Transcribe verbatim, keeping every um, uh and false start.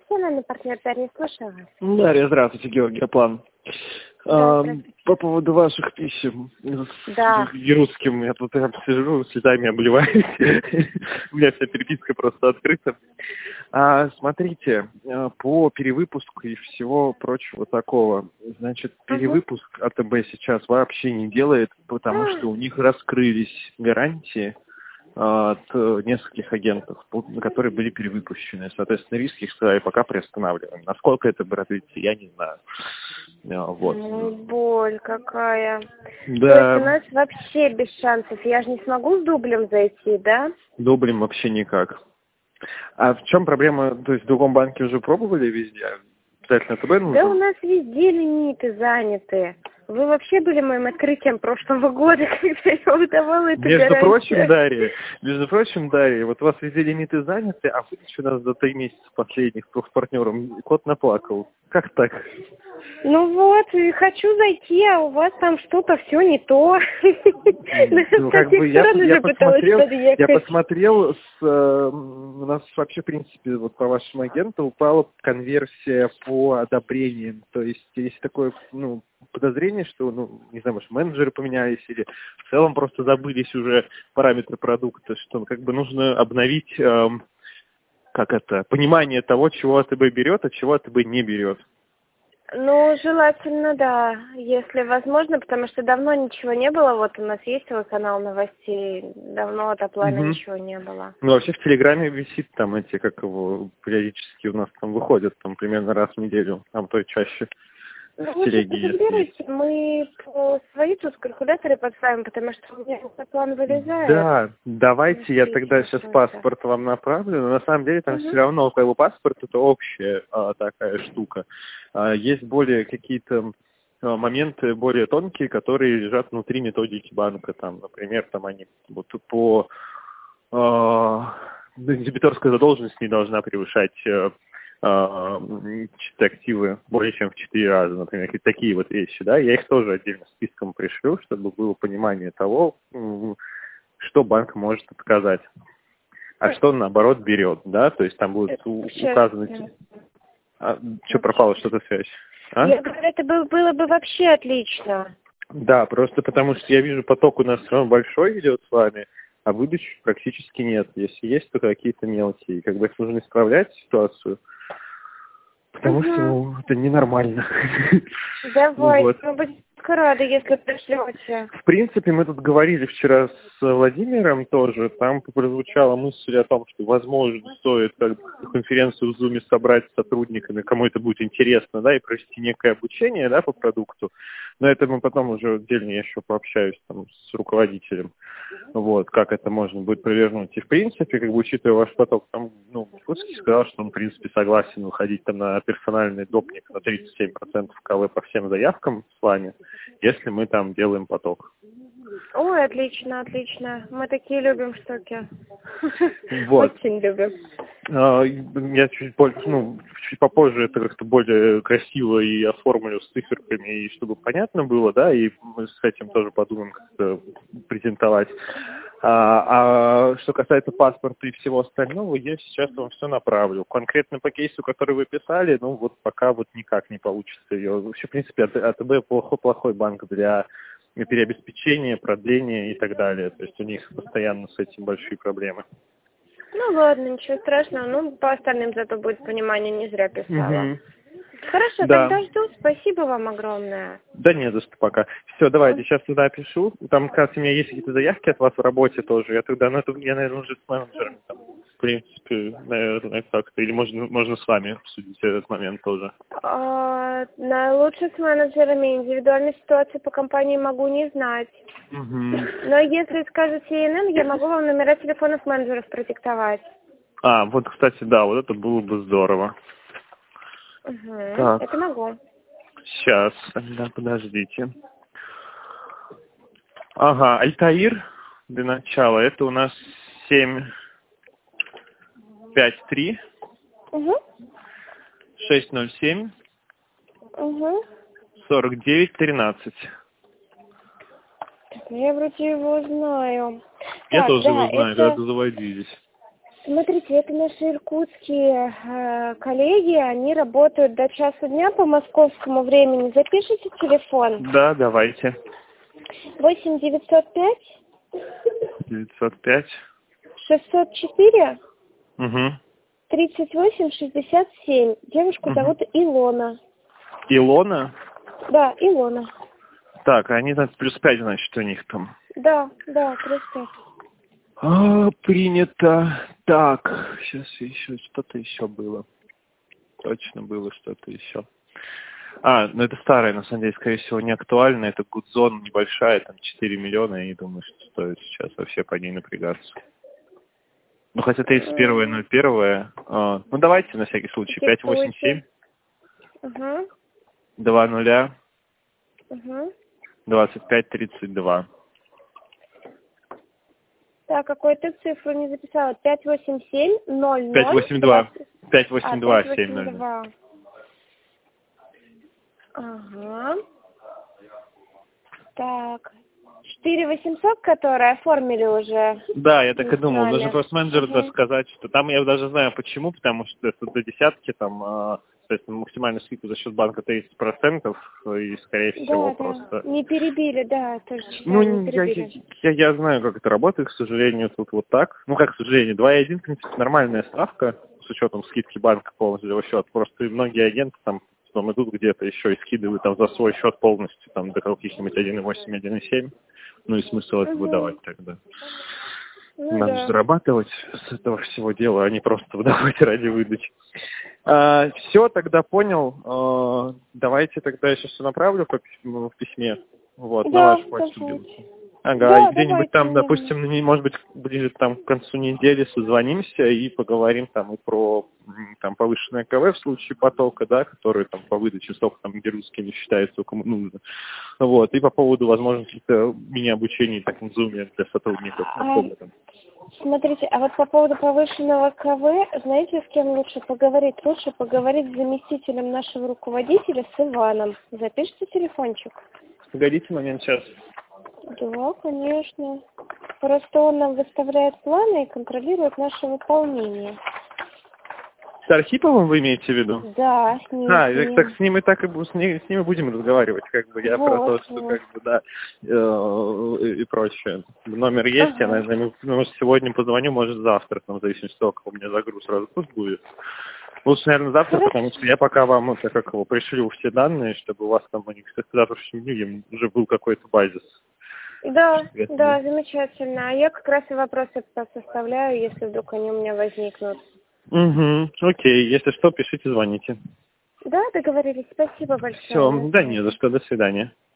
профессиональный партнер, не слушаю вас. Дарья, здравствуйте, Георгий Аплан. Да, а, по поводу ваших писем да. с русским, я тут прям сижу, слезами обливаюсь. У меня вся переписка просто открыта. А, смотрите, по перевыпуску и всего прочего такого, значит, перевыпуск АТБ сейчас вообще не делает, потому что у них раскрылись гарантии от нескольких агентов, которые были перевыпущены. Соответственно, риски их сказали, пока приостанавливаем. Насколько это будет развиться, я не знаю. Вот. Ну, боль какая. Да. То есть у нас вообще без шансов. Я же не смогу с дублем зайти, да? Дублем вообще никак. А в чем проблема? То есть в другом банке уже пробовали везде? Обязательно АТБ нужно? Да у нас везде лимиты заняты. Вы вообще были моим открытием прошлого года, когда я выдавала эту Между гарантию. прочим, Дарья, между прочим, Дарья, вот у вас везде лимиты заняты, а выдача у нас за три месяца последних с партнером кот наплакал. Как так? Ну вот, и хочу зайти, а у вас там что-то все не то. Ну, как бы я, я, посмотрел, я посмотрел, с, э, у нас вообще, в принципе, вот по вашему агенту упала конверсия по одобрениям. То есть есть такое, ну, подозрение, что, ну, не знаю, может, менеджеры поменялись или в целом просто забылись уже параметры продукта, что как бы нужно обновить, э, как это, понимание того, чего АТБ берет, а чего АТБ не берет. Ну, желательно, да, если возможно, потому что давно ничего не было. Вот у нас есть свой канал новостей, давно от Аплана угу. ничего не было. Ну, вообще в Телеграме висит там эти, как его, периодически у нас там выходят, там примерно раз в неделю, там то и чаще. Ну, лучше подберите, мы по свои тут калькуляторы подставим, потому что у меня план вылезает. Да, давайте ну, я тогда сейчас паспорт вам направлю, но на самом деле там угу. все равно как бы паспорт это общая а, такая штука. А, есть более какие-то а, моменты более тонкие, которые лежат внутри методики банка. Там, например, там они вот по а, дебиторская задолженность не должна превышать чистые активы более чем в четыре раза, например, и такие вот вещи, да, я их тоже отдельно списком пришлю, чтобы было понимание того, что банк может отказать, а что, наоборот, берет, да, то есть там будут указаны... А, что, пропало что-то связь? А? Я говорю, это было, было бы вообще отлично. Да, просто потому что я вижу, поток у нас все равно большой идет с вами, а выдач практически нет. Если есть, то какие-то мелкие. Как бы их нужно исправлять ситуацию. Потому угу. что ну, это ненормально. Давай, вот. Мы будем рады, если пришлете. В принципе, мы тут говорили вчера с Владимиром тоже. Там прозвучала мысль о том, что, возможно, стоит как бы, конференцию в Zoom собрать с сотрудниками, кому это будет интересно, да, и провести некое обучение, да, по продукту. Но это мы потом уже отдельно я еще пообщаюсь там, с руководителем. Вот, как это можно будет провернуть. И, в принципе, как бы, учитывая ваш поток, там, ну, Кутский сказал, что он, в принципе, согласен выходить там на персональный допник на тридцать семь процентов КВ по всем заявкам с вами, если мы там делаем поток. Ой, отлично, отлично. Мы такие любим штуки. Вот. Очень любим. Я чуть больше, ну, чуть попозже это как-то более красиво и оформлю с циферками, и чтобы понятно было, да, и мы с этим тоже подумаем, как-то презентовать. А, а что касается паспорта и всего остального, я сейчас вам все направлю. Конкретно по кейсу, который вы писали, ну, вот пока вот никак не получится ее. Вообще, в принципе, АТБ плохой-плохой банк для переобеспечения, продления и так далее. То есть у них постоянно с этим большие проблемы. Ну ладно, ничего страшного. Ну, по остальным зато будет понимание, не зря писала. Угу. Хорошо, да. Тогда жду. Спасибо вам огромное. Да не за что пока. Все, давайте, сейчас туда пишу. Там, кажется, у меня есть какие-то заявки от вас в работе тоже. Я тогда, ну, это, я, наверное, уже с менеджером там, в принципе, наверное, как-то. Или можно, можно с вами обсудить этот момент тоже. А, на, лучше с менеджерами. Индивидуальной ситуации по компании могу не знать. Угу. Но если скажете ИНН, я могу вам номера телефонов менеджеров продиктовать. А, вот, кстати, да, вот это было бы здорово. Угу, это могу. Сейчас, тогда подождите. Ага, Альтаир для начала. Это у нас семь пять три угу. шесть ноль семь угу. сорок девять тринадцать. Я вроде его знаю. Я так, тоже да, его знаю, это... когда заводились. Смотрите, это наши иркутские э, коллеги, они работают до часа дня по московскому времени. Запишите телефон. Да, давайте. восемь девятьсот пять девятьсот пять. шестьсот четыре Угу. тридцать восемь шестьдесят семь. Девушку Угу. зовут Илона. Илона? Да, Илона. Так, они там плюс пять, значит, у них там. Да, да, плюс пять. А, принято. Так, сейчас еще что-то еще было. Точно было что-то еще. А, ну это старое, на самом деле, скорее всего, не актуально. Это Гудзон небольшая, там четыре миллиона. Я не думаю, что стоит сейчас вообще по ней напрягаться. Ну, хотя тридцать первое ноль первое. А, ну, давайте на всякий случай. пять восемь семь. Угу. два нуля. Угу. двадцать пять тридцать два. Так, какую-то цифру не записала. пять восемь семь ноль ноль. пять восемь два. пять восемь два семь ноль. Ага. Так. четыре восемьсот, которые оформили уже. Да, я так и думал. Нами. Нужно просто менеджеру Угу. сказать, что там я даже знаю почему, потому что это до десятки, там, а, то есть максимальную скидку за счет банка тридцать процентов, и, скорее всего, Да, просто... да. Не перебили, да, тоже читаю, Ну, не я, перебили. я, я знаю, как это работает, к сожалению, тут вот так. Ну, как к сожалению, два и один, в принципе, нормальная ставка, с учетом скидки банка полностью за его счет. Просто многие агенты там, там идут где-то еще и скидывают там за свой счет полностью, там, до каких-нибудь один и восемь, один и семь. Ну и смысл это Угу. выдавать тогда. Ну, Надо да. зарабатывать с этого всего дела, а не просто выдавать ради выдачи. А, все, тогда понял. А, давайте тогда я сейчас все направлю по письму, в письме. Вот, на Да, вашу почту. давайте. Ага, Да, и где-нибудь давайте, там, мне. допустим, не- может быть, ближе там к концу недели созвонимся и поговорим там и про м, там повышенное КВ в случае потока, да, которые там по выдаче столько там, где русские не считаются, кому нужно. Вот, и по поводу возможности мини-обучения так в зуме для сотрудников. А, смотрите, а вот по поводу повышенного КВ, знаете, с кем лучше поговорить? Лучше поговорить с заместителем нашего руководителя, с Иваном. Запишите телефончик. Погодите момент сейчас. Да, конечно. Просто он нам выставляет планы и контролирует наше выполнение. С Архиповым вы имеете в виду? Да, с ним. А, с ним. так с ним и так и бу- с, ним, с ним и будем разговаривать, как бы я Вот, про то, что вот. как бы да э, и, и прочее. Номер есть, Ага. я, наверное, ему, может, сегодня позвоню, может завтра, там, в зависимости от того, как у меня загруз сразу тут будет. Лучше, наверное, завтра, Хорошо. потому что я пока вам это как его пришлю все данные, чтобы у вас там у них к завтрашнему дню уже был какой-то базис. Да, Соответственно. да, замечательно. А я как раз и вопросы составляю, если вдруг они у меня возникнут. Угу, окей, если что, пишите, звоните. Да, договорились. Спасибо большое. Все, На да связи. не за что, до свидания.